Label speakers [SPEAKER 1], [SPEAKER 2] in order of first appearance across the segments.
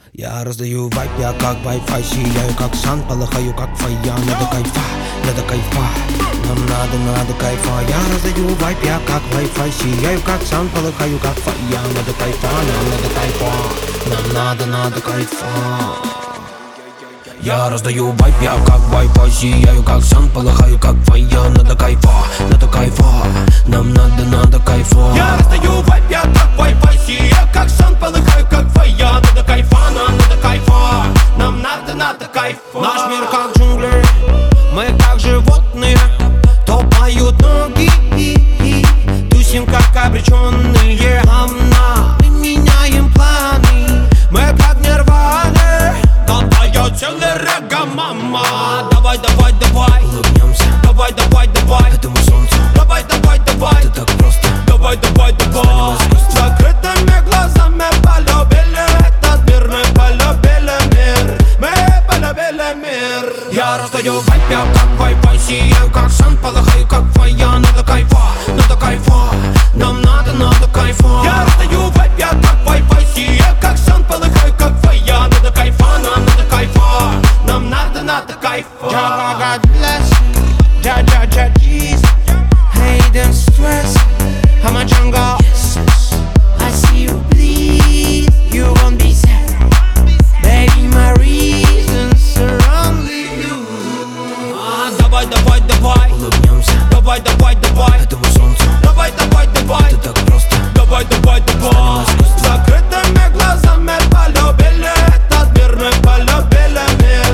[SPEAKER 1] Я раздаю вайп, я как Wi-Fi, сияю как сан, полыхаю как фая. Надо кайфа, нам надо кайфа. Я раздаю вайп, я как Wi-Fi, сияю как сан, полыхаю как фая. Надо кайфа, нам надо кайфа. Я раздаю вайп, я как Wi-Fi, сияю как сан, полыхаю как фая. Надо кайфа, нам надо кайфа.
[SPEAKER 2] Я раздаю вайп, я как Wi-Fi, сияю как сан, полыхаю как фая. Надо кайфа, нам надо кайфа. Нам надо кайфа.
[SPEAKER 1] Наш мир как джунгли, мы как животные, топают ноги, тусим как обреченные. Мы меняем планы, мы как нирваны.
[SPEAKER 2] Катая целый рega, мама. Давай,
[SPEAKER 1] Улыбнемся,
[SPEAKER 2] давай,
[SPEAKER 1] этому солнцу.
[SPEAKER 2] давай,
[SPEAKER 1] Это так просто.
[SPEAKER 2] давай. С закрытыми глазами полюбили этот мир. Мы полюбили мир.
[SPEAKER 1] Я раздаю вайп, я как Wi-Fi, сияю как сан, полыхаю как фая. Надо кайфа, нам надо кайфа.
[SPEAKER 2] Я раздаю вайп, я как Wi-Fi, сияю как сан, полыхаю как фая. Надо кайфа, нам надо кайфа. Нам надо кайфа.
[SPEAKER 1] Jah God bless, Jah Jesus. Hate them stress, I'm a jungle. I see you bleed, you won't be sad. Baby, my reasons surround you.
[SPEAKER 2] Давай,
[SPEAKER 1] Улыбнемся,
[SPEAKER 2] давай,
[SPEAKER 1] этому солнцу.
[SPEAKER 2] давай.
[SPEAKER 1] Это так просто.
[SPEAKER 2] Давай. С закрытыми глазами полюбили этот мир. Мы полюбили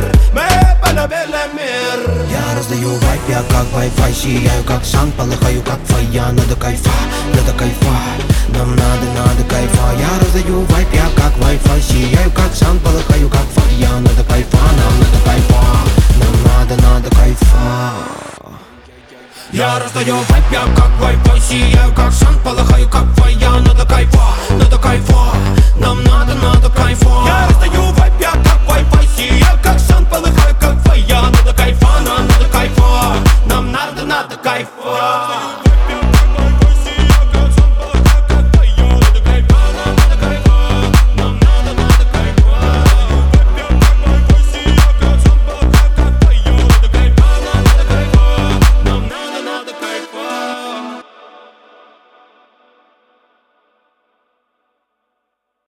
[SPEAKER 2] мир.
[SPEAKER 1] Я раздаю вайп, я как Wi-Fi, сияю как сан, полыхаю как фая. Надо кайфа, нам надо кайфа. Я раздаю вайп, я как Wi-Fi, сияю как сан, полыхаю как фая. Надо кайфа, нам надо кайфа.
[SPEAKER 2] Я раздаю вайп, я как Wi-Fi, сияю как сан, полыхаю как фая. Надо кайфа, нам надо кайфа. Я раздаю вайп, я как Wi-Fi, сияю как сан, полыхаю как фая. Надо кайфа, нам надо кайфа. Нам надо кайфа.